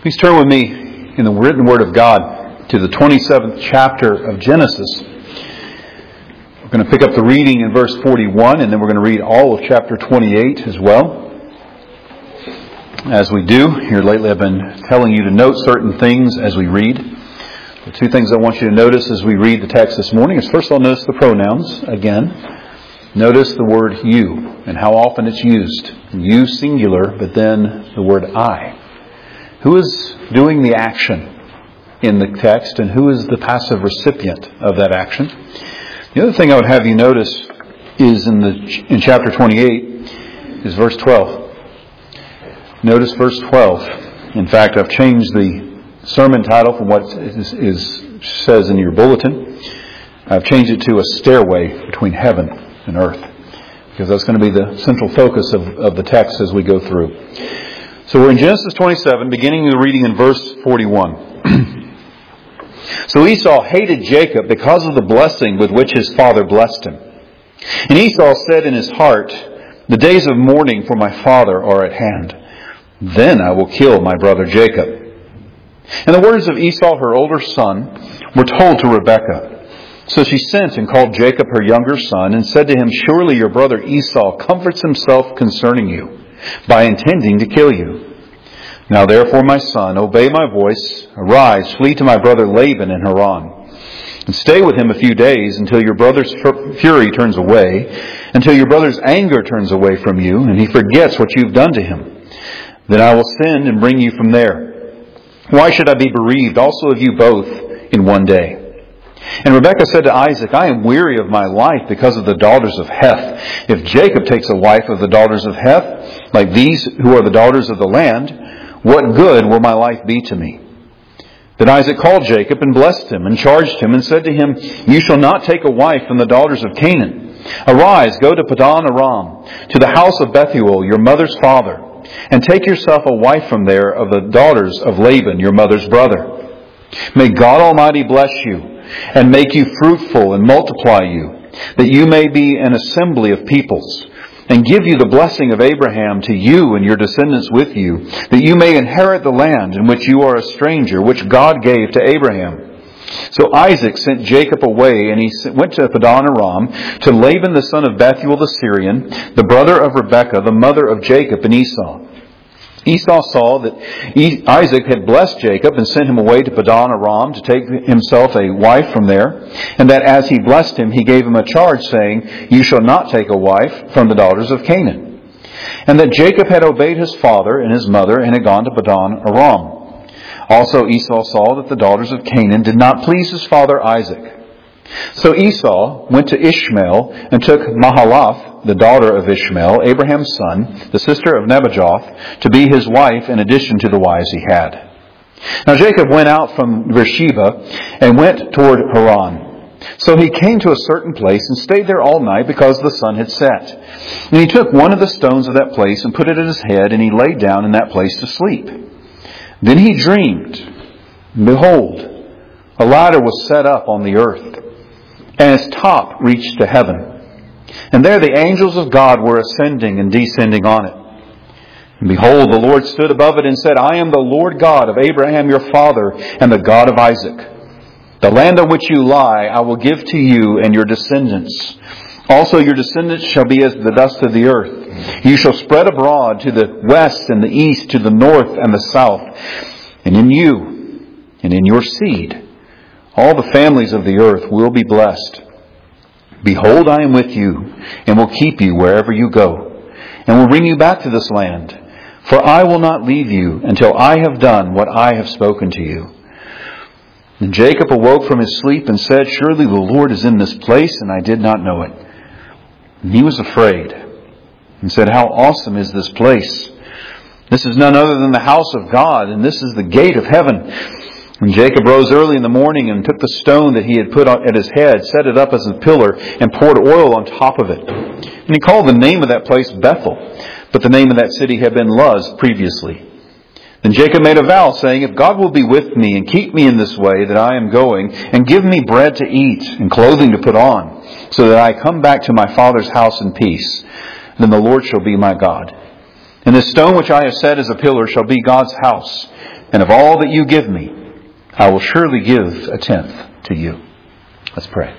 Please turn with me in the written Word of God to the 27th chapter of Genesis. We're going to pick up the reading in verse 41, and then we're going to read all of chapter 28 as well. As we do, here lately I've been telling you to note certain things as we read. The two things I want you to notice as we read the text this morning is, first of all, notice the pronouns again. Notice the word you and how often it's used. You singular, but then the word I. Who is doing the action in the text, and who is the passive recipient of that action? The other thing I would have you notice is in chapter 28 is verse 12. Notice verse 12. In fact, I've changed the sermon title from what says in your bulletin. I've changed it to a stairway between heaven and earth, because that's going to be the central focus of the text as we go through. So we're in Genesis 27, beginning the reading in verse 41. So Esau hated Jacob because of the blessing with which his father blessed him. And Esau said in his heart, "The days of mourning for my father are at hand. Then I will kill my brother Jacob." And the words of Esau, her older son, were told to Rebekah. So she sent and called Jacob her younger son and said to him, "Surely your brother Esau comforts himself concerning you by intending to kill you. Now therefore, my son, obey my voice. Arise, flee to my brother Laban in Haran, and stay with him a few days until your brother's fury turns away, until your brother's anger turns away from you, and he forgets what you've done to him. Then I will send and bring you from there. Why should I be bereaved also of you both in one day?" And Rebekah said to Isaac, "I am weary of my life because of the daughters of Heth. If Jacob takes a wife of the daughters of Heth, like these who are the daughters of the land, what good will my life be to me?" Then Isaac called Jacob and blessed him and charged him and said to him, "You shall not take a wife from the daughters of Canaan. Arise, go to Padan Aram, to the house of Bethuel, your mother's father, and take yourself a wife from there of the daughters of Laban, your mother's brother. May God Almighty bless you, and make you fruitful and multiply you, that you may be an assembly of peoples, and give you the blessing of Abraham to you and your descendants with you, that you may inherit the land in which you are a stranger, which God gave to Abraham." So Isaac sent Jacob away, and he went to Padan Aram, to Laban the son of Bethuel the Syrian, the brother of Rebekah, the mother of Jacob and Esau. Esau saw that Isaac had blessed Jacob and sent him away to Padan Aram to take himself a wife from there, and that as he blessed him, he gave him a charge, saying, "You shall not take a wife from the daughters of Canaan." And that Jacob had obeyed his father and his mother and had gone to Padan Aram. Also Esau saw that the daughters of Canaan did not please his father Isaac. So Esau went to Ishmael and took Mahalath, the daughter of Ishmael, Abraham's son, the sister of Nebajoth, to be his wife in addition to the wives he had. Now Jacob went out from Beersheba and went toward Haran. So he came to a certain place and stayed there all night because the sun had set. And he took one of the stones of that place and put it at his head, and he lay down in that place to sleep. Then he dreamed, and behold, a ladder was set up on the earth, and its top reached to heaven. And there the angels of God were ascending and descending on it. And behold, the Lord stood above it and said, "I am the Lord God of Abraham your father, and the God of Isaac. The land on which you lie I will give to you and your descendants. Also your descendants shall be as the dust of the earth. You shall spread abroad to the west and the east, to the north and the south. And in you and in your seed all the families of the earth will be blessed. Behold, I am with you, and will keep you wherever you go, and will bring you back to this land. For I will not leave you until I have done what I have spoken to you." And Jacob awoke from his sleep and said, "Surely the Lord is in this place, and I did not know it." And he was afraid and said, "How awesome is this place! This is none other than the house of God, and this is the gate of heaven." And Jacob rose early in the morning and took the stone that he had put at his head, set it up as a pillar, and poured oil on top of it. And he called the name of that place Bethel, but the name of that city had been Luz previously. Then Jacob made a vow, saying, "If God will be with me and keep me in this way that I am going, and give me bread to eat and clothing to put on, so that I come back to my father's house in peace, then the Lord shall be my God." And this stone which I have set as a pillar shall be God's house. And of all that you give me, I will surely give a tenth to you. Let's pray.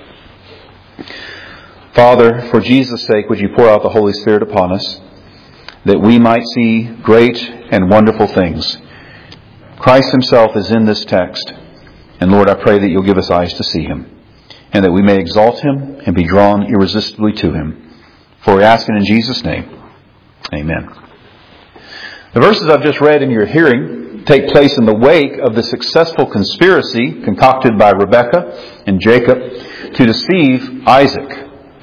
Father, for Jesus' sake, would you pour out the Holy Spirit upon us, that we might see great and wonderful things. Christ Himself is in this text. And Lord, I pray that you'll give us eyes to see Him, and that we may exalt Him and be drawn irresistibly to Him. For we ask it in Jesus' name. Amen. The verses I've just read in your hearing take place in the wake of the successful conspiracy concocted by Rebekah and Jacob to deceive Isaac.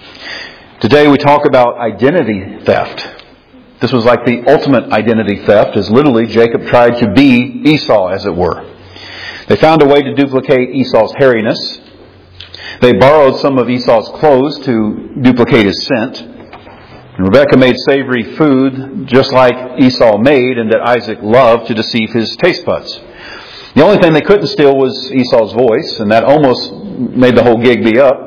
Today we talk about identity theft. This was like the ultimate identity theft, as literally Jacob tried to be Esau, as it were. They found a way to duplicate Esau's hairiness. They borrowed some of Esau's clothes to duplicate his scent. And Rebekah made savory food just like Esau made and that Isaac loved to deceive his taste buds. The only thing they couldn't steal was Esau's voice, and that almost made the whole gig be up.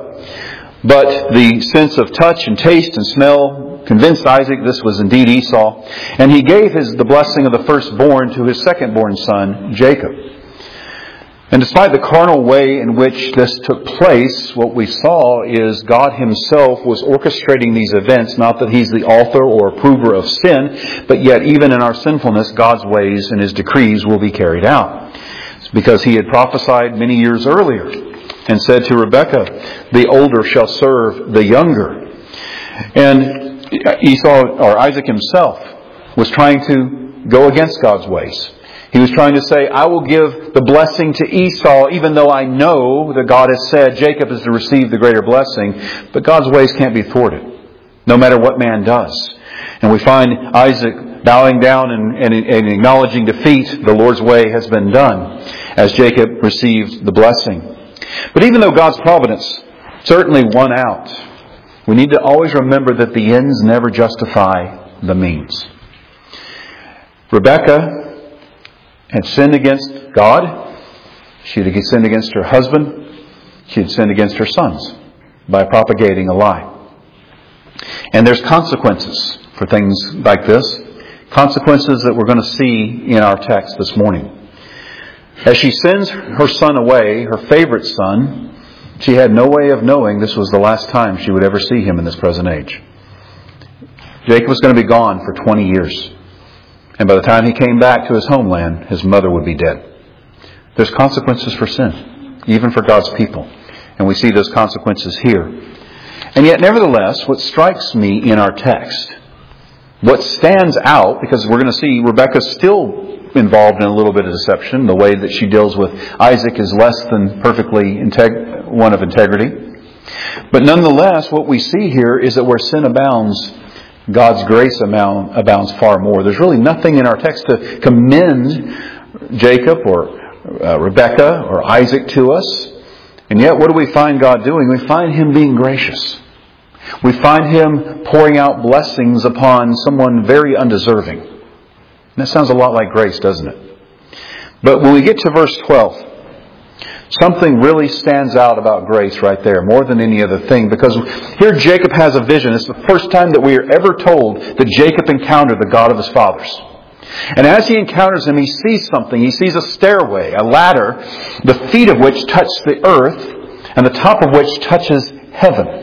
But the sense of touch and taste and smell convinced Isaac this was indeed Esau, and he gave the blessing of the firstborn to his secondborn son, Jacob. And despite the carnal way in which this took place, what we saw is God Himself was orchestrating these events. Not that He's the author or approver of sin, but yet even in our sinfulness, God's ways and His decrees will be carried out. It's because He had prophesied many years earlier and said to Rebekah, the older shall serve the younger. And Isaac himself was trying to go against God's ways. He was trying to say, I will give the blessing to Esau, even though I know that God has said Jacob is to receive the greater blessing. But God's ways can't be thwarted, no matter what man does. And we find Isaac bowing down and acknowledging defeat. The Lord's way has been done, as Jacob received the blessing. But even though God's providence certainly won out, we need to always remember that the ends never justify the means. Rebekah had sinned against God. She had sinned against her husband. She had sinned against her sons by propagating a lie. And there's consequences for things like this. Consequences that we're going to see in our text this morning. As she sends her son away, her favorite son, she had no way of knowing this was the last time she would ever see him in this present age. Jacob was going to be gone for 20 years. And by the time he came back to his homeland, his mother would be dead. There's consequences for sin, even for God's people. And we see those consequences here. And yet, nevertheless, what strikes me in our text, what stands out, because we're going to see Rebekah's still involved in a little bit of deception. The way that she deals with Isaac is less than perfectly one of integrity. But nonetheless, what we see here is that where sin abounds, God's grace abounds far more. There's really nothing in our text to commend Jacob or Rebekah or Isaac to us. And yet, what do we find God doing? We find Him being gracious. We find Him pouring out blessings upon someone very undeserving. And that sounds a lot like grace, doesn't it? But when we get to verse 12, something really stands out about grace right there, more than any other thing, because here Jacob has a vision. It's the first time that we are ever told that Jacob encountered the God of his fathers. And as he encounters Him, he sees something. He sees a stairway, a ladder, the feet of which touch the earth, and the top of which touches heaven.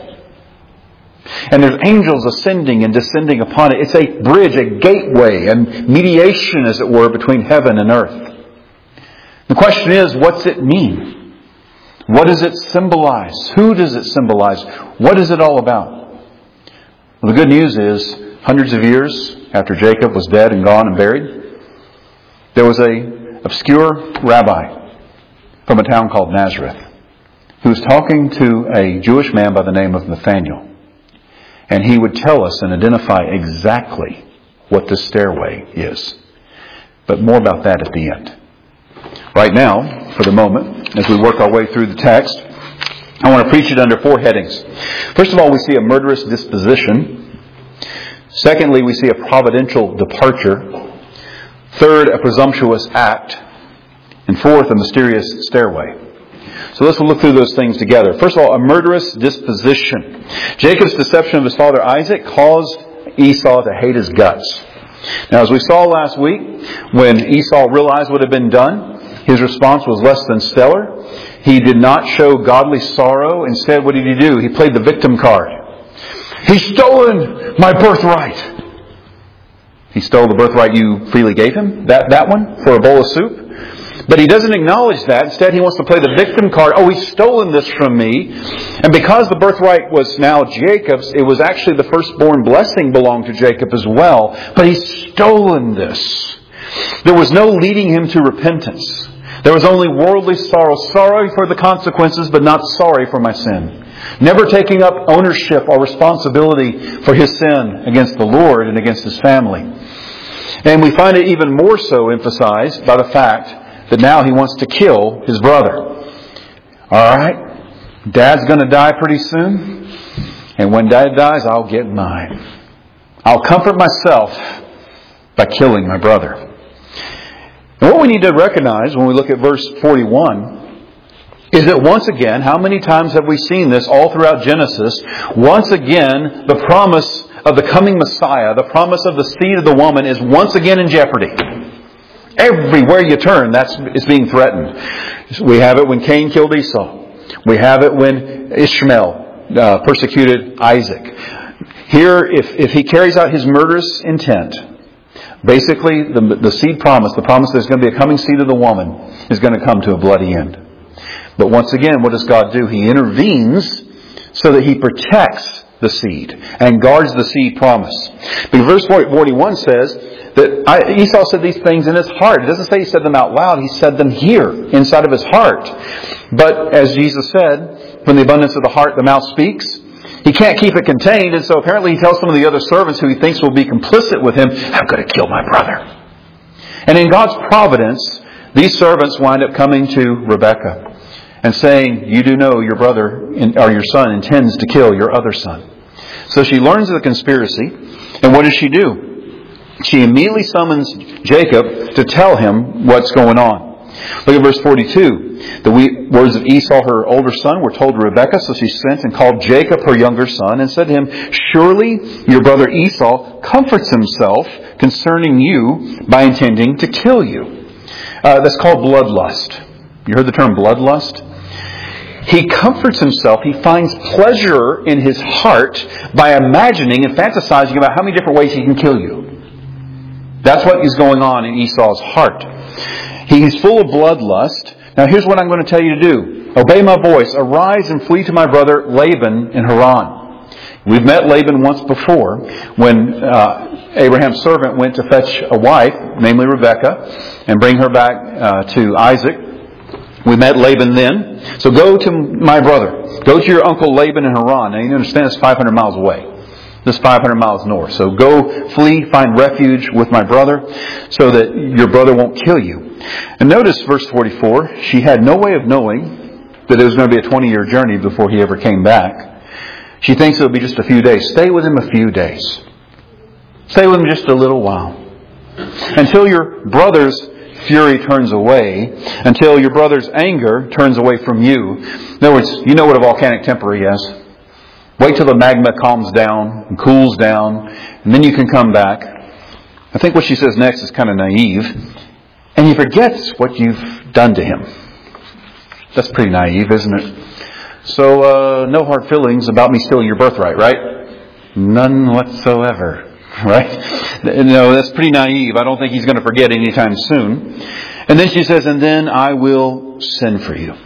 And there's angels ascending and descending upon it. It's a bridge, a gateway, and mediation, as it were, between heaven and earth. The question is, what's it mean? What does it symbolize? Who does it symbolize? What is it all about? Well, the good news is, hundreds of years after Jacob was dead and gone and buried, there was an obscure rabbi from a town called Nazareth who was talking to a Jewish man by the name of Nathanael. And he would tell us and identify exactly what this stairway is. But more about that at the end. Right now, for the moment, as we work our way through the text, I want to preach it under 4 headings. First of all, we see a murderous disposition. Secondly, we see a providential departure. Third, a presumptuous act. And fourth, a mysterious stairway. So let's look through those things together. First of all, a murderous disposition. Jacob's deception of his father Isaac caused Esau to hate his guts. Now, as we saw last week, when Esau realized what had been done, his response was less than stellar. He did not show godly sorrow. Instead, what did he do? He played the victim card. He's stolen my birthright. He stole the birthright you freely gave him, that one, for a bowl of soup. But he doesn't acknowledge that. Instead, he wants to play the victim card. Oh, he's stolen this from me. And because the birthright was now Jacob's, it was actually the firstborn blessing belonged to Jacob as well. But he's stolen this. There was no leading him to repentance. There was only worldly sorrow. Sorry for the consequences, but not sorry for my sin. Never taking up ownership or responsibility for his sin against the Lord and against his family. And we find it even more so emphasized by the fact that now he wants to kill his brother. Alright, Dad's going to die pretty soon. And when Dad dies, I'll get mine. I'll comfort myself by killing my brother. And what we need to recognize when we look at verse 41 is that once again, how many times have we seen this all throughout Genesis? Once again, the promise of the coming Messiah, the promise of the seed of the woman is once again in jeopardy. Everywhere you turn, it's being threatened. We have it when Cain killed Esau. We have it when Ishmael persecuted Isaac. Here, if he carries out his murderous intent, basically the seed promise, the promise there's going to be a coming seed of the woman, is going to come to a bloody end. But once again, what does God do? He intervenes so that He protects the seed and guards the seed promise. Because verse 41 says that Esau said these things in his heart. It doesn't say he said them out loud. He said them here, inside of his heart. But as Jesus said, from the abundance of the heart, the mouth speaks. He can't keep it contained. And so apparently he tells some of the other servants who he thinks will be complicit with him, I'm going to kill my brother. And in God's providence, these servants wind up coming to Rebekah and saying, you do know your brother or your son intends to kill your other son. So she learns of the conspiracy. And what does she do? She immediately summons Jacob to tell him what's going on. Look at verse 42. The words of Esau, her older son, were told to Rebekah. So she sent and called Jacob, her younger son, and said to him, surely your brother Esau comforts himself concerning you by intending to kill you. That's called bloodlust. You heard the term bloodlust? He comforts himself. He finds pleasure in his heart by imagining and fantasizing about how many different ways he can kill you. That's what is going on in Esau's heart. He's full of bloodlust. Now here's what I'm going to tell you to do. Obey my voice. Arise and flee to my brother Laban in Haran. We've met Laban once before when Abraham's servant went to fetch a wife, namely Rebekah, and bring her back to Isaac. We met Laban then. So go to my brother. Go to your uncle Laban in Haran. Now you understand it's 500 miles away. This is 500 miles north. So go, flee, find refuge with my brother so that your brother won't kill you. And notice verse 44. She had no way of knowing that it was going to be a 20-year journey before he ever came back. She thinks it'll be just a few days. Stay with him a few days. Stay with him just a little while. Until your brother's fury turns away, until your brother's anger turns away from you. In other words, you know what a volcanic temper he has. Wait till the magma calms down and cools down, and then you can come back. I think what she says next is kind of naive. And he forgets what you've done to him. That's pretty naive, isn't it? So, no hard feelings about me stealing your birthright, right? None whatsoever. Right? No, that's pretty naive. I don't think he's going to forget anytime soon. And then she says, and then I will send for you.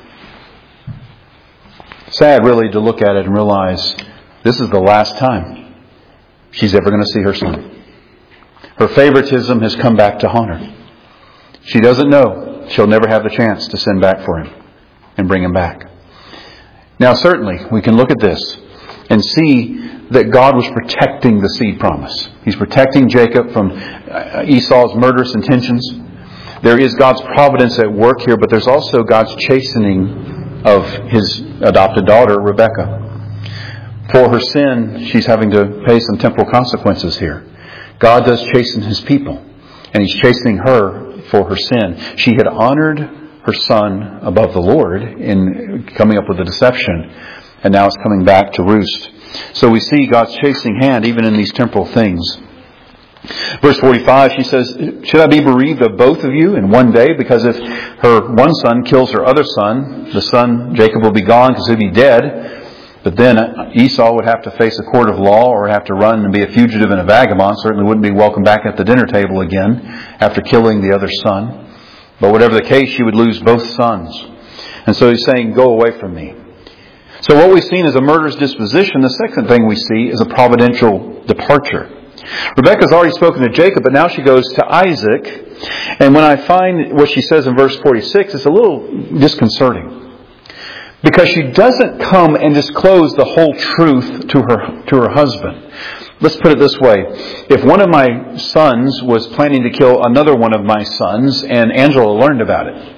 Sad, really, to look at it and realize this is the last time she's ever going to see her son. Her favoritism has come back to haunt her. She doesn't know she'll never have the chance to send back for him and bring him back. Now, certainly, we can look at this and see that God was protecting the seed promise. He's protecting Jacob from Esau's murderous intentions. There is God's providence at work here, but there's also God's chastening of his adopted daughter, Rebekah. For her sin, she's having to pay some temporal consequences here. God does chasten His people, and He's chastening her for her sin. She had honored her son above the Lord in coming up with a deception, and now it's coming back to roost. So we see God's chastening hand even in these temporal things. Verse 45, she says, should I be bereaved of both of you in one day? Because if her one son kills her other son, the son Jacob will be gone because he'll be dead. But then Esau would have to face a court of law or have to run and be a fugitive and a vagabond. Certainly wouldn't be welcome back at the dinner table again after killing the other son. But whatever the case, she would lose both sons. And so he's saying, go away from me. So what we've seen is a murderous disposition. The second thing we see is a providential departure. Rebekah's already spoken to Jacob, but now she goes to Isaac. And when I find what she says in verse 46, it's a little disconcerting. Because she doesn't come and disclose the whole truth to her husband. Let's put it this way. If one of my sons was planning to kill another one of my sons and Angela learned about it,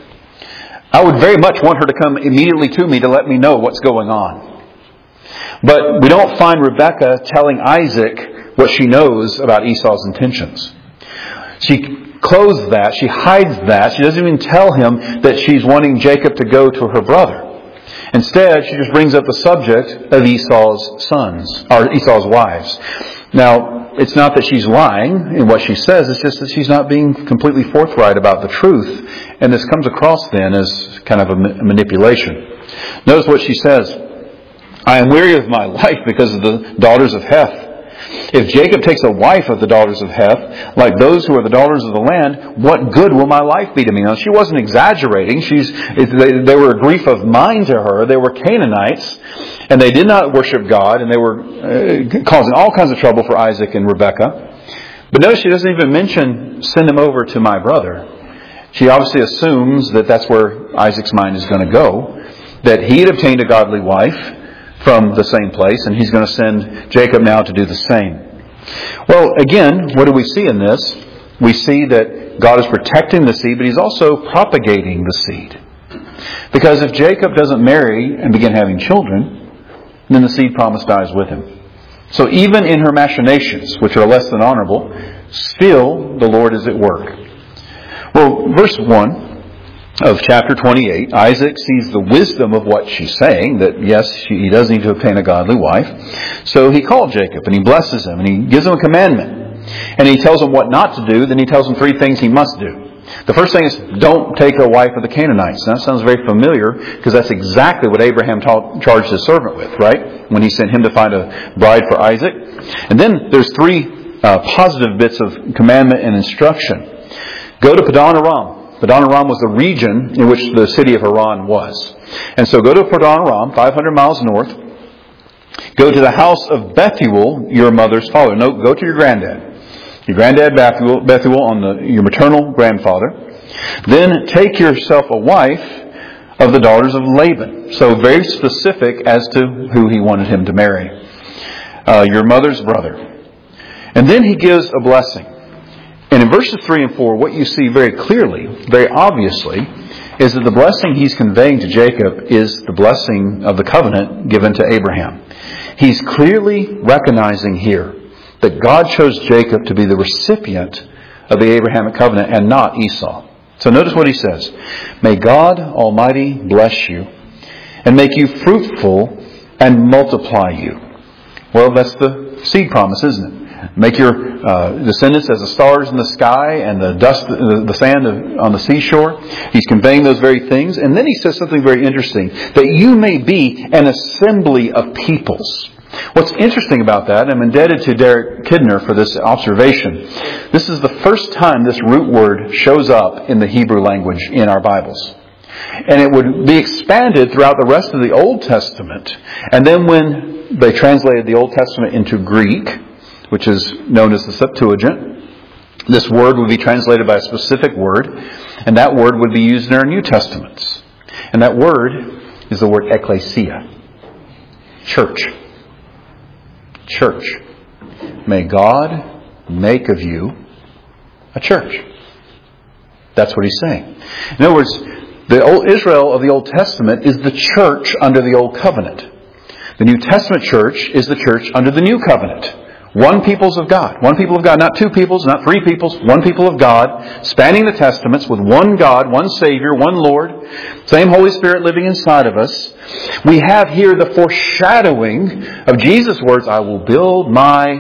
I would very much want her to come immediately to me to let me know what's going on. But we don't find Rebekah telling Isaac what she knows about Esau's intentions. She clothes that. She hides that. She doesn't even tell him that she's wanting Jacob to go to her brother. Instead, she just brings up the subject of Esau's sons, or Esau's wives. Now, it's not that she's lying in what she says, it's just that she's not being completely forthright about the truth. And this comes across then as kind of a manipulation. Notice what she says. I am weary of my life because of the daughters of Heth. If Jacob takes a wife of the daughters of Heth, like those who are the daughters of the land, what good will my life be to me? Now, she wasn't exaggerating. They were a grief of mind to her. They were Canaanites, and they did not worship God, and they were causing all kinds of trouble for Isaac and Rebekah. But notice she doesn't even mention, send him over to my brother. She obviously assumes that that's where Isaac's mind is going to go, that he had obtained a godly wife from the same place, and he's going to send Jacob now to do the same. Well, again, what do we see in this? We see that God is protecting the seed, but He's also propagating the seed. Because if Jacob doesn't marry and begin having children, then the seed promise dies with him. So even in her machinations, which are less than honorable, still the Lord is at work. Well, verse 1 of chapter 28, Isaac sees the wisdom of what she's saying, that yes, he does need to obtain a godly wife. So he called Jacob and he blesses him and he gives him a commandment. And he tells him what not to do, then he tells him 3 things he must do. The first thing is, don't take a wife of the Canaanites. Now, that sounds very familiar because that's exactly what Abraham charged his servant with, right? When he sent him to find a bride for Isaac. And then there's 3 positive bits of commandment and instruction. Go to Padan Aram. Padan Aram was the region in which the city of Haran was. And so go to Padan Aram, 500 miles north. Go to the house of Bethuel, your mother's father. No, go to your granddad. Your granddad Bethuel your maternal grandfather. Then take yourself a wife of the daughters of Laban. So very specific as to who he wanted him to marry. Your mother's brother. And then he gives a blessing. And in verses 3 and 4, what you see very clearly, very obviously, is that the blessing he's conveying to Jacob is the blessing of the covenant given to Abraham. He's clearly recognizing here that God chose Jacob to be the recipient of the Abrahamic covenant and not Esau. So notice what he says. May God Almighty bless you and make you fruitful and multiply you. Well, that's the seed promise, isn't it? Make your descendants as the stars in the sky and the dust, the sand on the seashore. He's conveying those very things. And then he says something very interesting. That you may be an assembly of peoples. What's interesting about that, I'm indebted to Derek Kidner for this observation. This is the first time this root word shows up in the Hebrew language in our Bibles. And it would be expanded throughout the rest of the Old Testament. And then when they translated the Old Testament into Greek, which is known as the Septuagint, this word would be translated by a specific word, and that word would be used in our New Testaments. And that word is the word ecclesia. Church. Church. May God make of you a church. That's what he's saying. In other words, the old Israel of the Old Testament is the church under the Old Covenant. The New Testament church is the church under the New Covenant. One peoples of God. One people of God. Not 2 peoples, not 3 peoples. One people of God. Spanning the Testaments with one God, one Savior, one Lord. Same Holy Spirit living inside of us. We have here the foreshadowing of Jesus' words, I will build my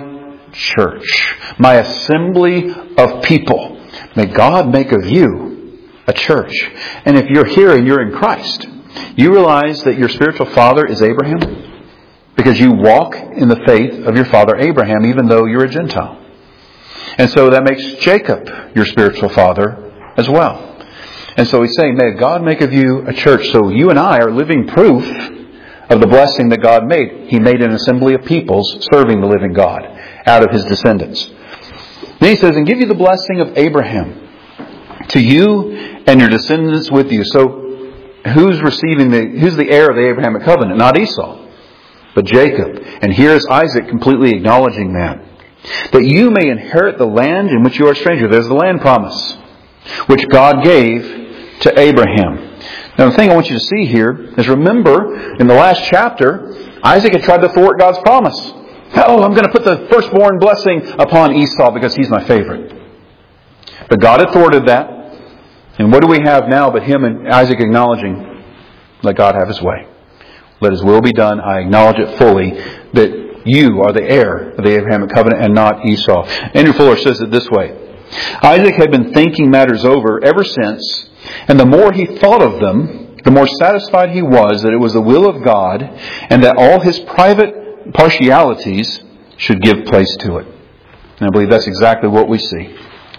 church, my assembly of people. May God make of you a church. And if you're here and you're in Christ, you realize that your spiritual father is Abraham? Because you walk in the faith of your father Abraham, even though you're a Gentile. And so that makes Jacob your spiritual father as well. And so he's saying, may God make of you a church. So you and I are living proof of the blessing that God made. He made an assembly of peoples serving the living God out of His descendants. Then he says, and give you the blessing of Abraham to you and your descendants with you. So who's the heir of the Abrahamic covenant? Not Esau, but Jacob. And here's Isaac completely acknowledging that you may inherit the land in which you are a stranger. There's the land promise, which God gave to Abraham. Now the thing I want you to see here is, remember, in the last chapter, Isaac had tried to thwart God's promise. Oh, I'm going to put the firstborn blessing upon Esau because he's my favorite. But God had thwarted that. And what do we have now but him and Isaac acknowledging, let God have His way. Let His will be done. I acknowledge it fully that you are the heir of the Abrahamic covenant and not Esau. Andrew Fuller says it this way. Isaac had been thinking matters over ever since, and the more he thought of them, the more satisfied he was that it was the will of God and that all his private partialities should give place to it. And I believe that's exactly what we see.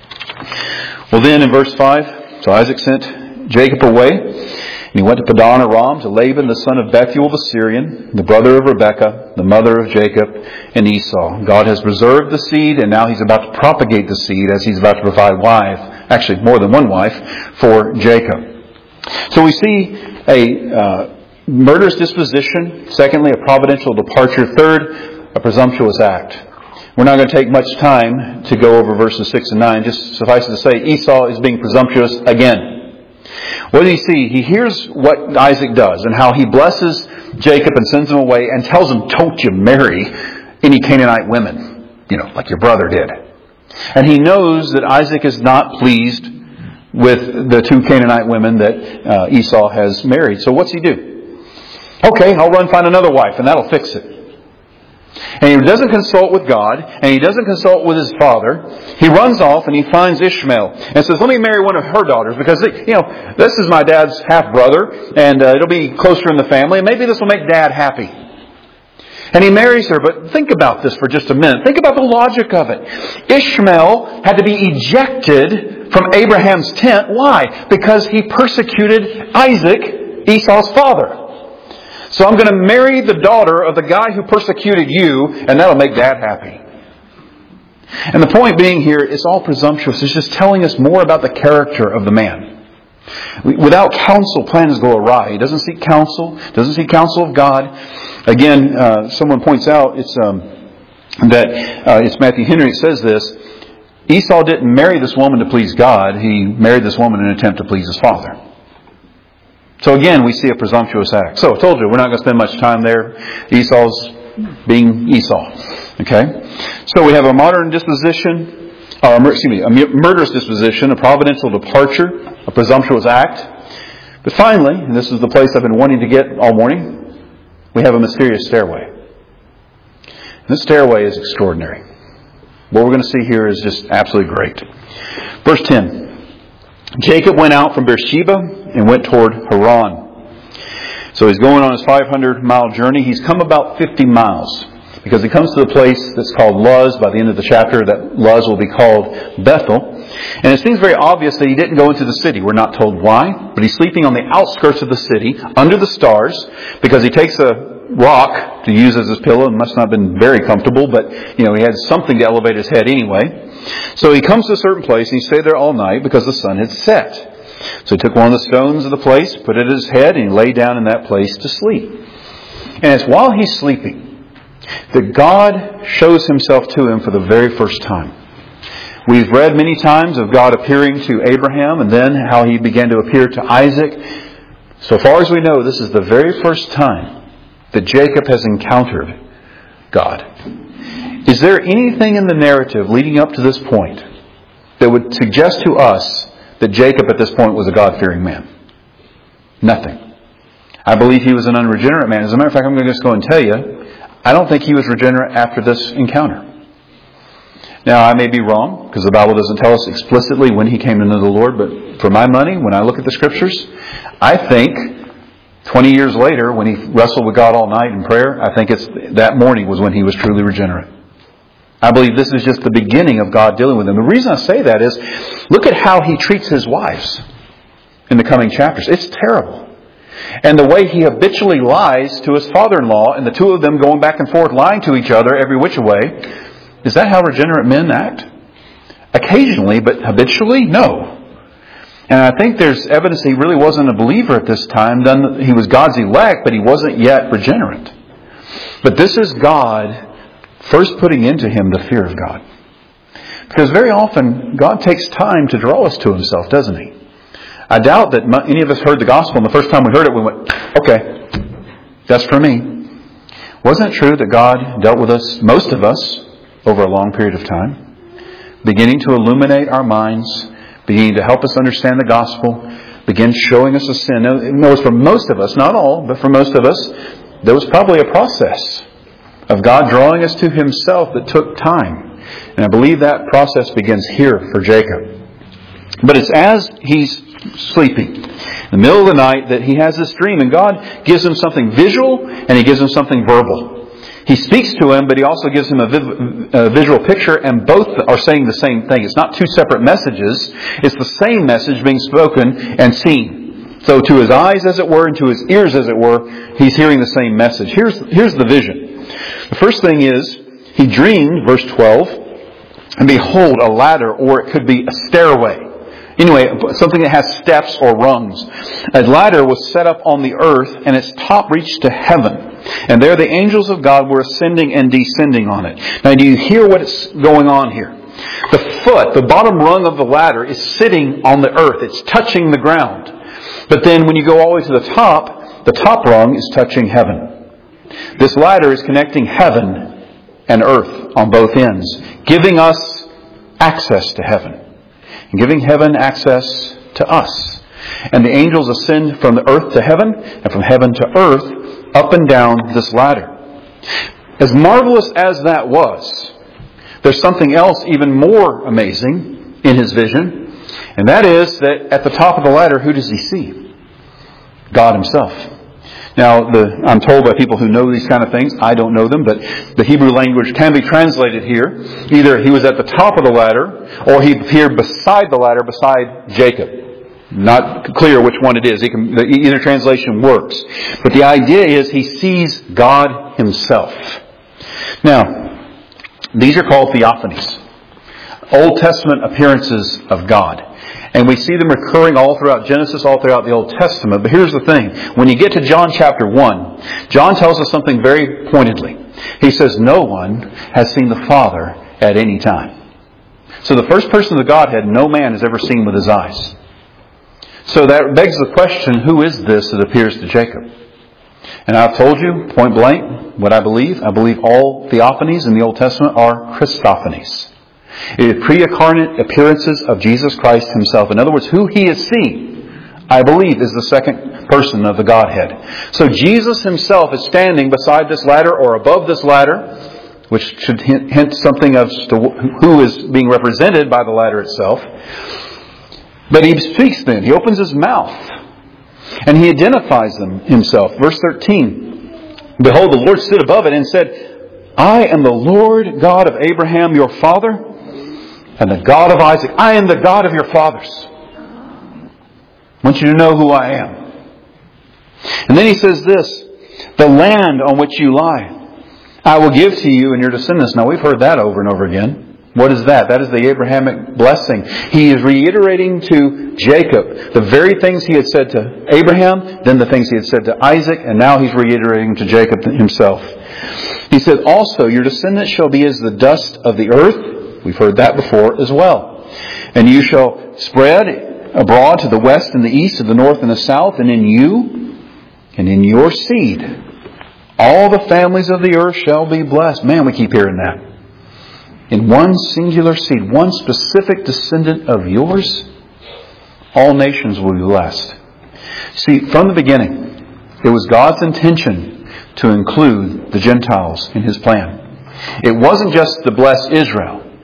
Well then, in verse 5, so Isaac sent Jacob away, and he went to Padan Aram to Laban, the son of Bethuel the Syrian, the brother of Rebekah, the mother of Jacob and Esau. God has preserved the seed, and now He's about to propagate the seed as He's about to provide more than one wife, for Jacob. So we see a murderous disposition. Secondly, a providential departure. Third, a presumptuous act. We're not going to take much time to go over verses 6 and 9. Just suffice it to say, Esau is being presumptuous again. What do you see? He hears what Isaac does and how he blesses Jacob and sends him away and tells him, don't you marry any Canaanite women, like your brother did. And he knows that Isaac is not pleased with the 2 Canaanite women that Esau has married. So what's he do? Okay, I'll run find another wife and that'll fix it. And he doesn't consult with God, and he doesn't consult with his father. He runs off and he finds Ishmael and says, let me marry one of her daughters because, this is my dad's half-brother and it'll be closer in the family and maybe this will make Dad happy. And he marries her, but think about this for just a minute. Think about the logic of it. Ishmael had to be ejected from Abraham's tent. Why? Because he persecuted Isaac, Esau's father. So I'm going to marry the daughter of the guy who persecuted you, and that'll make Dad happy. And the point being here, it's all presumptuous. It's just telling us more about the character of the man. Without counsel, plans go awry. He doesn't seek counsel. Doesn't seek counsel of God. Again, someone points out it's Matthew Henry says this. Esau didn't marry this woman to please God. He married this woman in an attempt to please his father. So again, we see a presumptuous act. So I told you, we're not going to spend much time there. Esau's being Esau. Okay? So we have a modern disposition, a murderous disposition, a providential departure, a presumptuous act. But finally, and this is the place I've been wanting to get all morning, we have a mysterious stairway. And this stairway is extraordinary. What we're going to see here is just absolutely great. Verse 10. Jacob went out from Beersheba and went toward Haran. So he's going on his 500-mile journey. He's come about 50 miles because he comes to the place that's called Luz. By the end of the chapter, that Luz will be called Bethel. And it seems very obvious that he didn't go into the city. We're not told why, but he's sleeping on the outskirts of the city under the stars because he takes a rock to use as his pillow and must not have been very comfortable, but he had something to elevate his head anyway. So he comes to a certain place and he stayed there all night because the sun had set. So he took one of the stones of the place, put it at his head, and he lay down in that place to sleep. And it's while he's sleeping that God shows Himself to him for the very first time. We've read many times of God appearing to Abraham and then how He began to appear to Isaac. So far as we know, this is the very first time that Jacob has encountered God. Is there anything in the narrative leading up to this point that would suggest to us that Jacob at this point was a God-fearing man? Nothing. I believe he was an unregenerate man. As a matter of fact, I'm going to just go and tell you, I don't think he was regenerate after this encounter. Now, I may be wrong, because the Bible doesn't tell us explicitly when he came to know the Lord, but for my money, when I look at the Scriptures, I think 20 years later, when he wrestled with God all night in prayer, I think that morning was when he was truly regenerate. I believe this is just the beginning of God dealing with him. The reason I say that is, look at how he treats his wives in the coming chapters. It's terrible. And the way he habitually lies to his father-in-law, and the two of them going back and forth lying to each other every which way. Is that how regenerate men act? Occasionally, but habitually? No. And I think there's evidence he really wasn't a believer at this time. He was God's elect, but he wasn't yet regenerate. But this is God first putting into him the fear of God. Because very often, God takes time to draw us to himself, doesn't he? I doubt that any of us heard the gospel, and the first time we heard it, we went, okay, that's for me. Wasn't it true that God dealt with us, most of us, over a long period of time, beginning to illuminate our minds, beginning to help us understand the gospel, begin showing us a sin? No, for most of us, not all, but for most of us, there was probably a process of God drawing us to himself that took time. And I believe that process begins here for Jacob. But it's as he's sleeping, in the middle of the night, that he has this dream, and God gives him something visual and he gives him something verbal. He speaks to him, but he also gives him a visual picture, and both are saying the same thing. It's not two separate messages. It's the same message being spoken and seen. So to his eyes, as it were, and to his ears, as it were, he's hearing the same message. Here's the vision. The first thing is, he dreamed, verse 12, and behold, a ladder, or it could be a stairway. Anyway, something that has steps or rungs. A ladder was set up on the earth, and its top reached to heaven. And there the angels of God were ascending and descending on it. Now, do you hear what's going on here? The bottom rung of the ladder, is sitting on the earth. It's touching the ground. But then when you go all the way to the top rung is touching heaven. This ladder is connecting heaven and earth on both ends, giving us access to heaven. And giving heaven access to us. And the angels ascend from the earth to heaven, and from heaven to earth, up and down this ladder. As marvelous as that was, there's something else even more amazing in his vision. And that is that at the top of the ladder, who does he see? God himself. Now, I'm told by people who know these kind of things, I don't know them, but the Hebrew language can be translated here. Either he was at the top of the ladder, or he appeared beside the ladder, beside Jacob. Not clear which one it is. Either translation works. But the idea is he sees God himself. Now, these are called theophanies. Old Testament appearances of God. And we see them recurring all throughout Genesis, all throughout the Old Testament. But here's the thing. When you get to John chapter 1, John tells us something very pointedly. He says, no one has seen the Father at any time. So the first person of the Godhead, no man has ever seen with his eyes. So that begs the question, who is this that appears to Jacob? And I've told you, point blank, what I believe. I believe all theophanies in the Old Testament are Christophanies. It is pre-incarnate appearances of Jesus Christ himself. In other words, who he is seeing, I believe, is the second person of the Godhead. So Jesus himself is standing beside this ladder or above this ladder, which should hint something as to who is being represented by the ladder itself. But he speaks then. He opens his mouth. And he identifies himself. Verse 13. Behold, the Lord stood above it and said, I am the Lord God of Abraham your father, and the God of Isaac. I am the God of your fathers. I want you to know who I am. And then he says this, the land on which you lie, I will give to you and your descendants. Now we've heard that over and over again. What is that? That is the Abrahamic blessing. He is reiterating to Jacob the very things he had said to Abraham, then the things he had said to Isaac, and now he's reiterating to Jacob himself. He said, also, your descendants shall be as the dust of the earth. We've heard that before as well. And you shall spread abroad to the west and the east, to the north and the south, and in you and in your seed all the families of the earth shall be blessed. Man, we keep hearing that. In one singular seed, one specific descendant of yours, all nations will be blessed. See, from the beginning, it was God's intention to include the Gentiles in his plan. It wasn't just to bless Israel.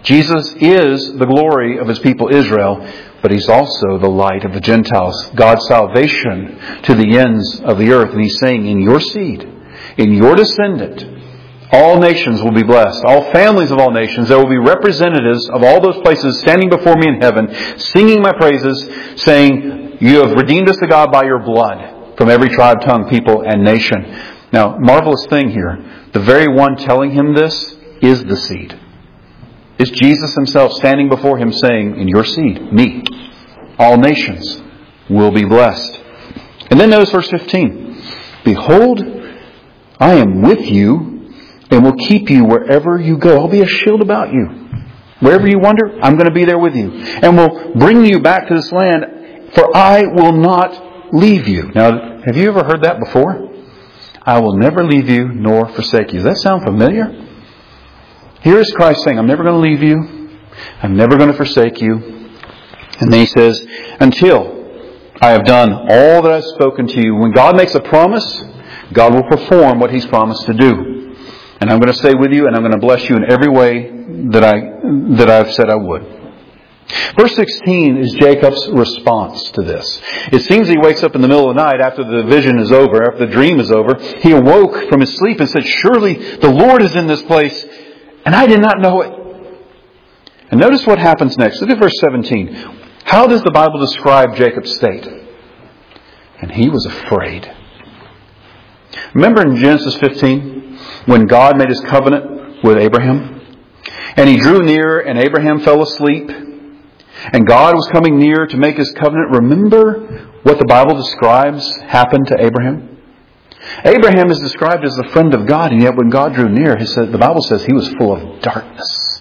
Jesus is the glory of His people Israel, but He's also the light of the Gentiles. God's salvation to the ends of the earth. And He's saying, in your seed, in your descendant, all nations will be blessed. All families of all nations. There will be representatives of all those places standing before me in heaven, singing my praises, saying, you have redeemed us to God by your blood from every tribe, tongue, people, and nation. Now, marvelous thing here. The very one telling him this is the seed. It's Jesus Himself standing before him saying, in your seed, me, all nations will be blessed. And then notice verse 15. Behold, I am with you and will keep you wherever you go. I'll be a shield about you. Wherever you wander, I'm going to be there with you. And will bring you back to this land, for I will not leave you. Now, have you ever heard that before? I will never leave you nor forsake you. Does that sound familiar? Here is Christ saying, I'm never going to leave you. I'm never going to forsake you. And then He says, until I have done all that I've spoken to you. When God makes a promise, God will perform what He's promised to do. And I'm going to stay with you, and I'm going to bless you in every way that I've said I would. Verse 16 is Jacob's response to this. It seems he wakes up in the middle of the night after the vision is over, after the dream is over. He awoke from his sleep and said, surely the Lord is in this place, and I did not know it. And notice what happens next. Look at verse 17. How does the Bible describe Jacob's state? And he was afraid. Remember in Genesis 15, when God made His covenant with Abraham? And He drew near, and Abraham fell asleep. And God was coming near to make His covenant. Remember what the Bible describes happened to Abraham? Abraham is described as the friend of God, and yet when God drew near, the Bible says he was full of darkness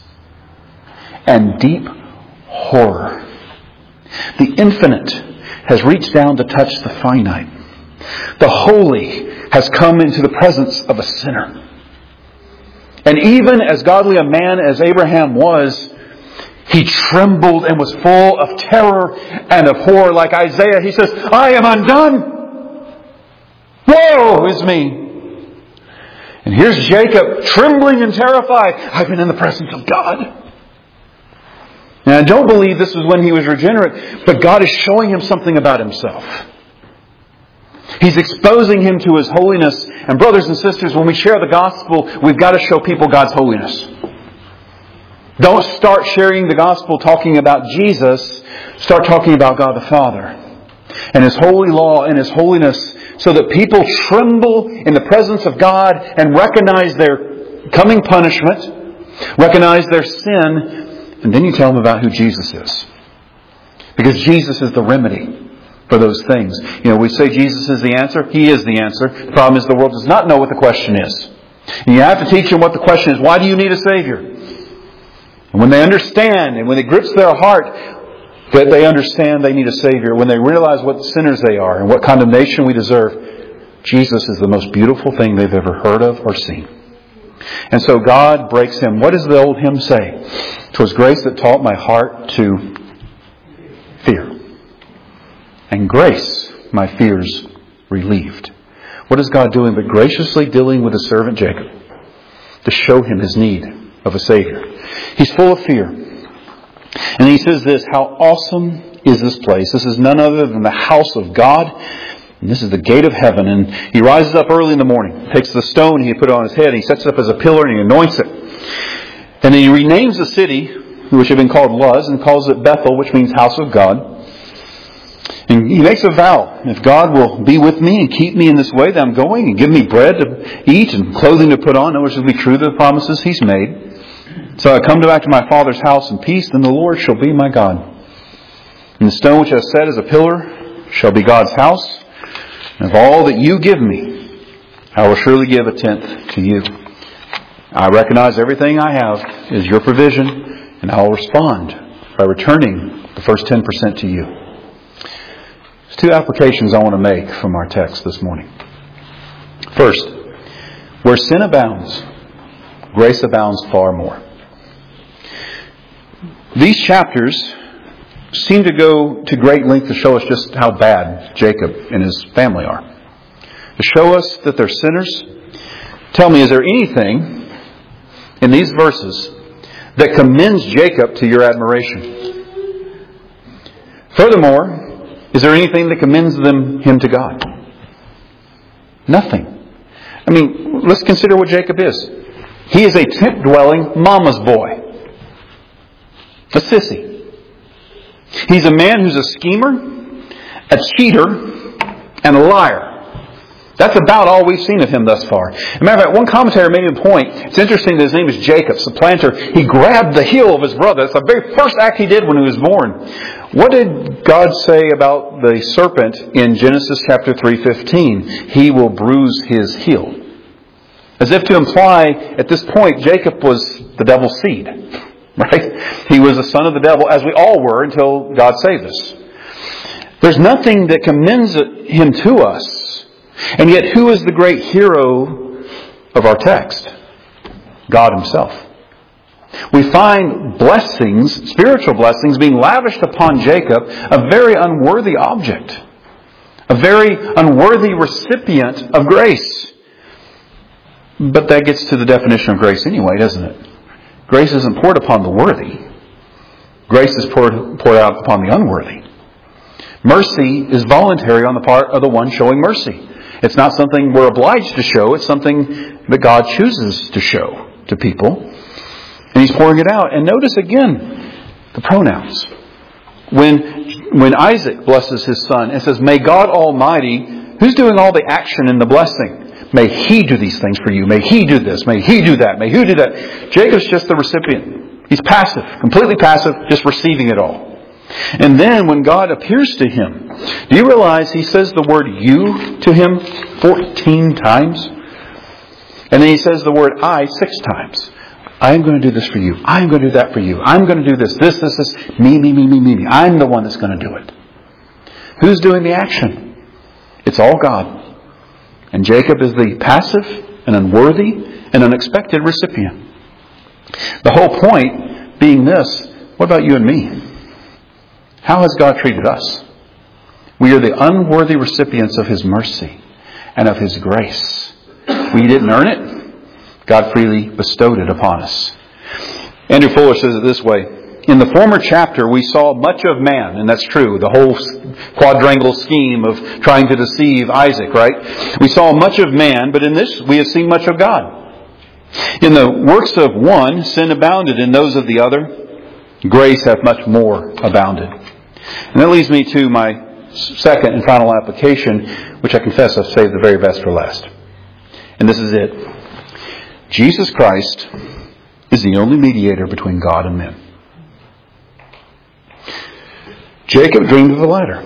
and deep horror. The infinite has reached down to touch the finite. The holy has come into the presence of a sinner. And even as godly a man as Abraham was, he trembled and was full of terror and of horror. Like Isaiah, he says, I am undone. Woe is me. And here's Jacob trembling and terrified. I've been in the presence of God. Now I don't believe this was when he was regenerate, but God is showing him something about Himself. He's exposing him to His holiness. And brothers and sisters, when we share the gospel, we've got to show people God's holiness. Don't start sharing the gospel talking about Jesus. Start talking about God the Father and His holy law and His holiness, so that people tremble in the presence of God and recognize their coming punishment, recognize their sin, and then you tell them about who Jesus is. Because Jesus is the remedy for those things. We say Jesus is the answer. He is the answer. The problem is the world does not know what the question is. And you have to teach them what the question is. Why do you need a Savior? And when they understand, and when it grips their heart that they understand they need a Savior, when they realize what sinners they are and what condemnation we deserve, Jesus is the most beautiful thing they've ever heard of or seen. And so God breaks him. What does the old hymn say? 'Twas grace that taught my heart to fear, and grace my fears relieved. What is God doing but graciously dealing with His servant Jacob to show him his need of a Savior? He's full of fear. And he says this, how awesome is this place? This is none other than the house of God. And this is the gate of heaven. And he rises up early in the morning, takes the stone, he put it on his head, he sets it up as a pillar and he anoints it. And then he renames the city, which had been called Luz, and calls it Bethel, which means house of God. And he makes a vow. If God will be with me and keep me in this way that I'm going, and give me bread to eat and clothing to put on, which will be true to the promises He's made, so I come back to my Father's house in peace, then the Lord shall be my God. And the stone which I set as a pillar shall be God's house. And of all that you give me, I will surely give a tenth to you. I recognize everything I have is your provision, and I will respond by returning the first 10% to you. There's two applications I want to make from our text this morning. First, where sin abounds, grace abounds far more. These chapters seem to go to great length to show us just how bad Jacob and his family are. To show us that they're sinners. Tell me, is there anything in these verses that commends Jacob to your admiration? Furthermore, is there anything that commends him to God? Nothing. I mean, let's consider what Jacob is. He is a tent-dwelling mama's boy. A sissy. He's a man who's a schemer, a cheater, and a liar. That's about all we've seen of him thus far. As a matter of fact, one commentator made a point. It's interesting that his name is Jacob, supplanter. He grabbed the heel of his brother. That's the very first act he did when he was born. What did God say about the serpent in Genesis chapter 3:15? He will bruise his heel. As if to imply, at this point, Jacob was the devil's seed. Right? He was the son of the devil, as we all were, until God saved us. There's nothing that commends him to us. And yet, who is the great hero of our text? God Himself. We find blessings, spiritual blessings, being lavished upon Jacob, a very unworthy object. A very unworthy recipient of grace. But that gets to the definition of grace anyway, doesn't it? Grace isn't poured upon the worthy. Grace is poured out upon the unworthy. Mercy is voluntary on the part of the one showing mercy. It's not something we're obliged to show. It's something that God chooses to show to people. And He's pouring it out. And notice again the pronouns. When Isaac blesses his son and says, "May God Almighty," who's doing all the action in the blessing? May He do these things for you. May He do this. May He do that. May He do that. Jacob's just the recipient. He's passive. Completely passive. Just receiving it all. And then when God appears to him, do you realize He says the word "you" to him 14 times? And then He says the word "I" 6 times. I'm going to do this for you. I'm going to do that for you. I'm going to do this. This. Me. I'm the one that's going to do it. Who's doing the action? It's all God. And Jacob is the passive and unworthy and unexpected recipient. The whole point being this: what about you and me? How has God treated us? We are the unworthy recipients of His mercy and of His grace. We didn't earn it. God freely bestowed it upon us. Andrew Fuller says it this way: in the former chapter we saw much of man, and that's true, the whole quadrangle scheme of trying to deceive Isaac, right? We saw much of man, but in this we have seen much of God. In the works of one, sin abounded; in those of the other, grace hath much more abounded. And that leads me to my second and final application, which I confess I've saved the very best for last. And this is it. Jesus Christ is the only mediator between God and men. Jacob dreamed of the ladder.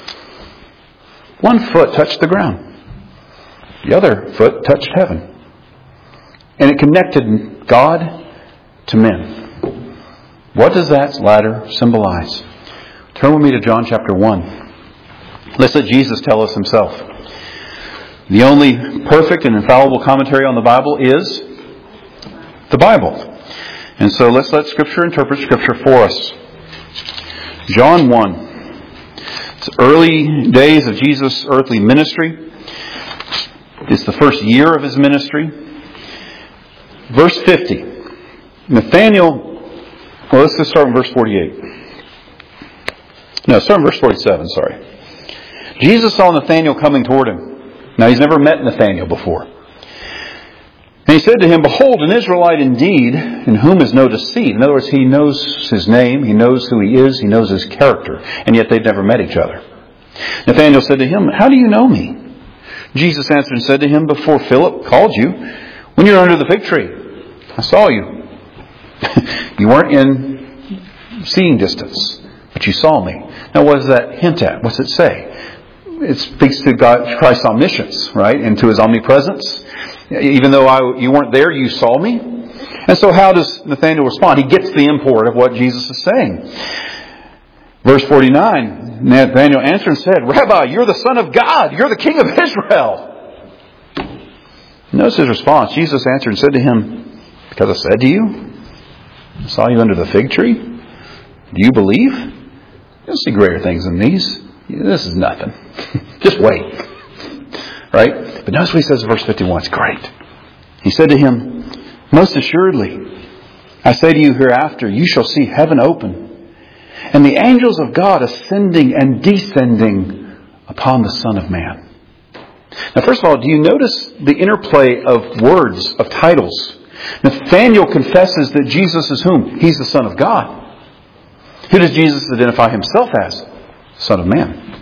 One foot touched the ground. The other foot touched heaven. And it connected God to men. What does that ladder symbolize? Turn with me to John chapter 1. Let's let Jesus tell us Himself. The only perfect and infallible commentary on the Bible is the Bible. And so let's let Scripture interpret Scripture for us. John 1. It's early days of Jesus' earthly ministry. It's the first year of His ministry. Verse 50. Nathanael, well, let's just start in verse 48. No, start in verse 47, sorry. Jesus saw Nathanael coming toward him. Now, he's never met Nathanael before. And he said to him, "Behold, an Israelite indeed, in whom is no deceit." In other words, he knows his name, he knows who he is, he knows his character, and yet they've never met each other. Nathanael said to him, "How do you know me?" Jesus answered and said to him, "Before Philip called you, when you were under the fig tree, I saw you." You weren't in seeing distance, but you saw me. Now, what does that hint at? What's it say? It speaks to God, Christ's omniscience, right? And to His omnipresence. Even though you weren't there, you saw me. And so how does Nathanael respond? He gets the import of what Jesus is saying. Verse 49, Nathanael answered and said, "Rabbi, you're the Son of God. You're the King of Israel." Notice his response. Jesus answered and said to him, "Because I said to you, I saw you under the fig tree. Do you believe? You'll see greater things than these. This is nothing. Just wait." Right? But notice what he says in verse 51. It's great. He said to him, "Most assuredly, I say to you hereafter, you shall see heaven open, and the angels of God ascending and descending upon the Son of Man. Now, first of all, do you notice the interplay of words, of titles? Nathanael confesses that Jesus is whom? He's the Son of God. Who does Jesus identify himself as? Son of Man.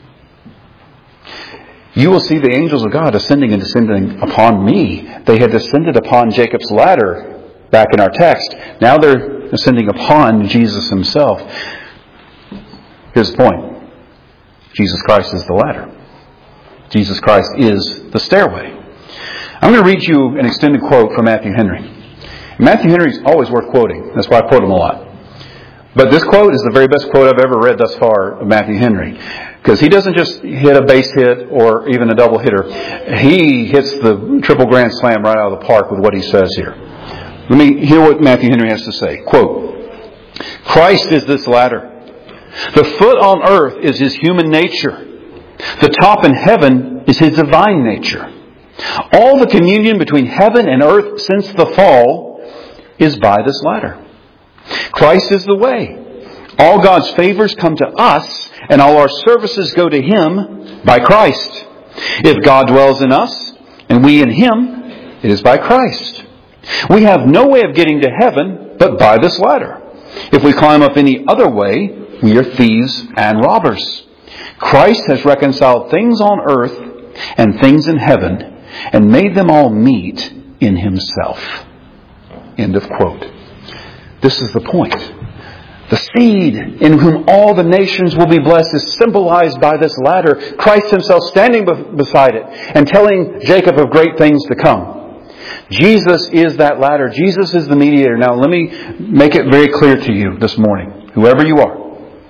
You will see the angels of God ascending and descending upon me. They had descended upon Jacob's ladder back in our text. Now they're ascending upon Jesus himself. Here's the point. Jesus Christ is the ladder. Jesus Christ is the stairway. I'm going to read you an extended quote from Matthew Henry. Matthew Henry is always worth quoting. That's why I quote him a lot. But this quote is the very best quote I've ever read thus far of Matthew Henry. Because he doesn't just hit a base hit or even a double hitter. He hits the triple grand slam right out of the park with what he says here. Let me hear what Matthew Henry has to say. Quote, Christ is this ladder. The foot on earth is his human nature. The top in heaven is his divine nature. All the communion between heaven and earth since the fall is by this ladder. Christ is the way. All God's favors come to us, and all our services go to Him by Christ. If God dwells in us, and we in Him, it is by Christ. We have no way of getting to heaven but by this ladder. If we climb up any other way, we are thieves and robbers. Christ has reconciled things on earth and things in heaven, and made them all meet in Himself. End of quote. This is the point. The seed in whom all the nations will be blessed is symbolized by this ladder. Christ Himself standing beside it and telling Jacob of great things to come. Jesus is that ladder. Jesus is the mediator. Now let me make it very clear to you this morning, whoever you are.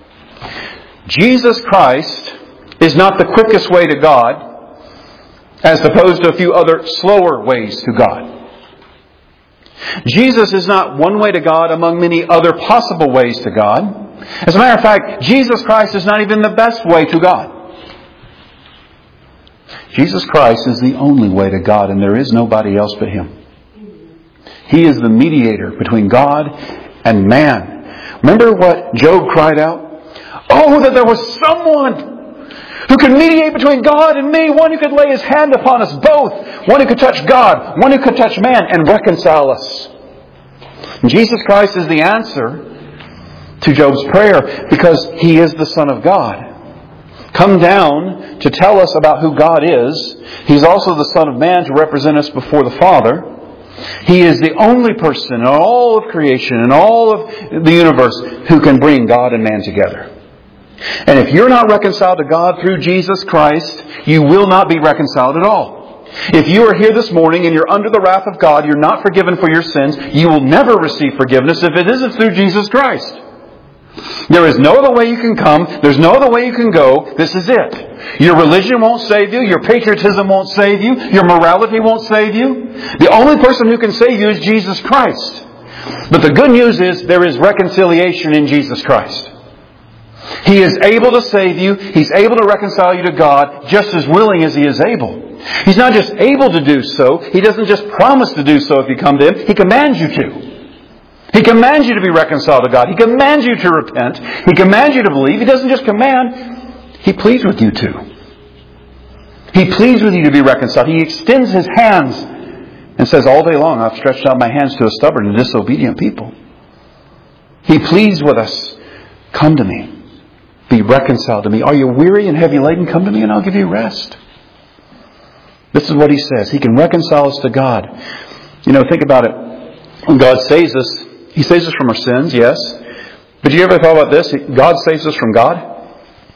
Jesus Christ is not the quickest way to God, as opposed to a few other slower ways to God. Jesus is not one way to God among many other possible ways to God. As a matter of fact, Jesus Christ is not even the best way to God. Jesus Christ is the only way to God, and there is nobody else but Him. He is the mediator between God and man. Remember what Job cried out? Oh, that there was someone who could mediate between God and me, one who could lay His hand upon us both, one who could touch God, one who could touch man and reconcile us. And Jesus Christ is the answer to Job's prayer because He is the Son of God. Come down to tell us about who God is. He's also the Son of Man to represent us before the Father. He is the only person in all of creation, in all of the universe, who can bring God and man together. And if you're not reconciled to God through Jesus Christ, you will not be reconciled at all. If you are here this morning and you're under the wrath of God, you're not forgiven for your sins, you will never receive forgiveness if it isn't through Jesus Christ. There is no other way you can come. There's no other way you can go. This is it. Your religion won't save you. Your patriotism won't save you. Your morality won't save you. The only person who can save you is Jesus Christ. But the good news is there is reconciliation in Jesus Christ. He is able to save you. He's able to reconcile you to God just as willing as He is able. He's not just able to do so. He doesn't just promise to do so if you come to Him. He commands you to. He commands you to be reconciled to God. He commands you to repent. He commands you to believe. He doesn't just command. He pleads with you to. He pleads with you to be reconciled. He extends His hands and says, all day long I've stretched out my hands to a stubborn and disobedient people. He pleads with us. Come to me. Be reconciled to me. Are you weary and heavy laden? Come to me and I'll give you rest. This is what He says. He can reconcile us to God. You know, think about it. When God saves us, He saves us from our sins, yes. But you ever thought about this? God saves us from God?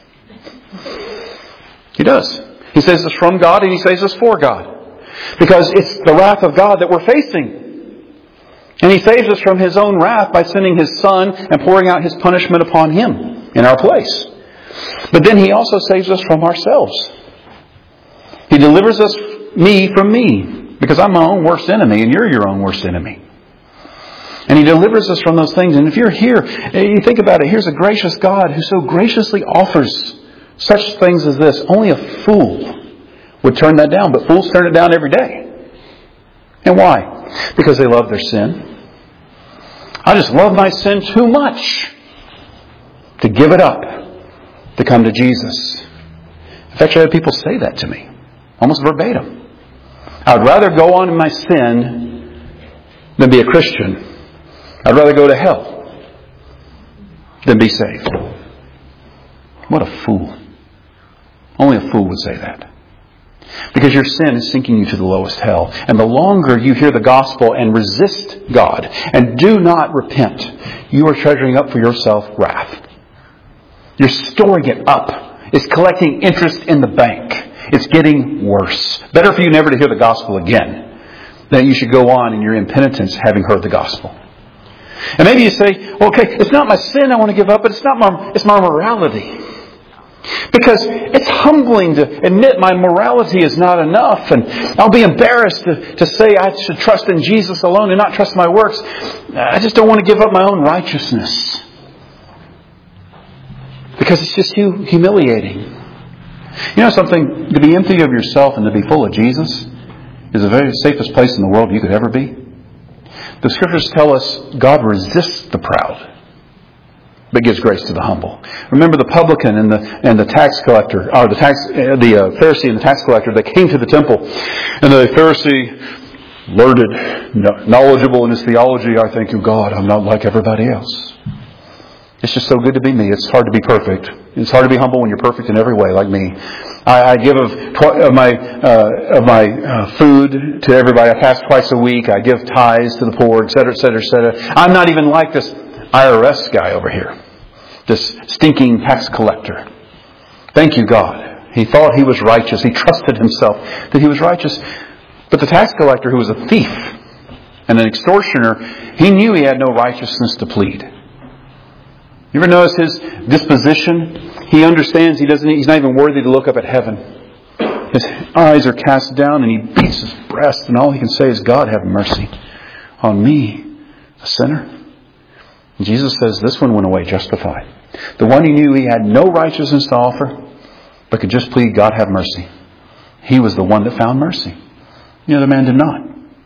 He does. He saves us from God and He saves us for God. Because it's the wrath of God that we're facing. And He saves us from His own wrath by sending His Son and pouring out His punishment upon Him in our place. But then He also saves us from ourselves. He delivers us, me from me, because I'm my own worst enemy and you're your own worst enemy. And He delivers us from those things. And if you're here, you think about it, here's a gracious God who so graciously offers such things as this. Only a fool would turn that down, but fools turn it down every day. And why? Because they love their sin. I just love my sin too much to give it up, to come to Jesus. In fact, I had people say that to me, almost verbatim. I would rather go on in my sin than be a Christian. I'd rather go to hell than be saved. What a fool. Only a fool would say that. Because your sin is sinking you to the lowest hell. And the longer you hear the gospel and resist God and do not repent, you are treasuring up for yourself wrath. You're storing it up. It's collecting interest in the bank. It's getting worse. Better for you never to hear the gospel again than you should go on in your impenitence having heard the gospel. And maybe you say, okay, it's not my sin I want to give up, but it's my morality. Because it's humbling to admit my morality is not enough, and I'll be embarrassed to say I should trust in Jesus alone and not trust my works. I just don't want to give up my own righteousness. Because it's just humiliating. You know something? To be empty of yourself and to be full of Jesus is the very safest place in the world you could ever be. The Scriptures tell us God resists the proud, but gives grace to the humble. Remember the publican and the tax collector, or the Pharisee and the tax collector that came to the temple, and the Pharisee, learned, knowledgeable in his theology, I thank you, God, I'm not like everybody else. It's just so good to be me. It's hard to be perfect. It's hard to be humble when you're perfect in every way, like me. I give of my food to everybody. I fast twice a week. I give tithes to the poor, etc., etc., etc. I'm not even like this IRS guy over here, this stinking tax collector. Thank you, God. He thought he was righteous. He trusted himself that he was righteous. But the tax collector, who was a thief and an extortioner, he knew he had no righteousness to plead. You ever notice his disposition? He understands he's not even worthy to look up at heaven. His eyes are cast down and he beats his breast, and all he can say is, God, have mercy on me, a sinner. And Jesus says this one went away justified. The one he knew he had no righteousness to offer, but could just plead, God, have mercy. He was the one that found mercy. The other man did not.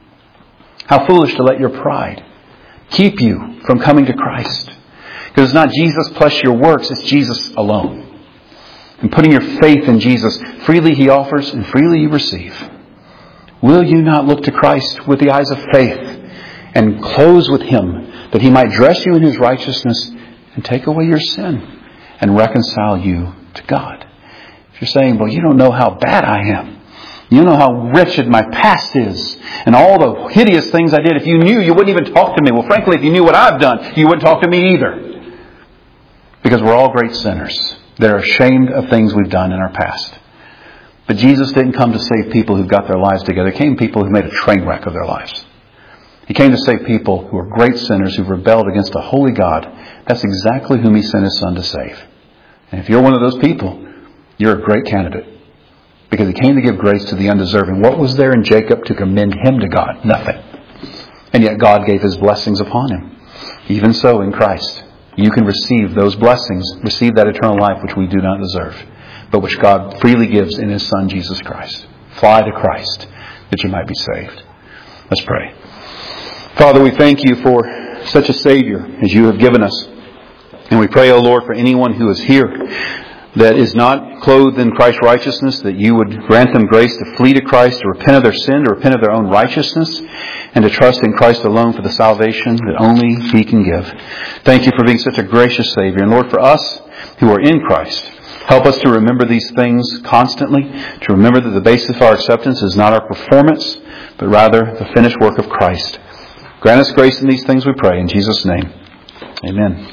How foolish to let your pride keep you from coming to Christ. Because it's not Jesus plus your works, it's Jesus alone. And putting your faith in Jesus, freely He offers and freely you receive. Will you not look to Christ with the eyes of faith and close with Him, that He might dress you in His righteousness and take away your sin and reconcile you to God? If you're saying, well, you don't know how bad I am. You don't know how wretched my past is and all the hideous things I did. If you knew, you wouldn't even talk to me. Well, frankly, if you knew what I've done, you wouldn't talk to me either. Because we're all great sinners that are ashamed of things we've done in our past. But Jesus didn't come to save people who've got their lives together. He came to people who made a train wreck of their lives. He came to save people who are great sinners who've rebelled against a holy God. That's exactly whom He sent His Son to save. And if you're one of those people, you're a great candidate. Because He came to give grace to the undeserving. What was there in Jacob to commend him to God? Nothing. And yet God gave His blessings upon him. Even so, in Christ, you can receive those blessings, receive that eternal life which we do not deserve, but which God freely gives in His Son, Jesus Christ. Fly to Christ that you might be saved. Let's pray. Father, we thank You for such a Savior as You have given us. And we pray, O Lord, for anyone who is here that is not clothed in Christ's righteousness, that You would grant them grace to flee to Christ, to repent of their sin, to repent of their own righteousness, and to trust in Christ alone for the salvation that only He can give. Thank You for being such a gracious Savior. And Lord, for us who are in Christ, help us to remember these things constantly, to remember that the basis of our acceptance is not our performance, but rather the finished work of Christ. Grant us grace in these things, we pray, in Jesus' name. Amen.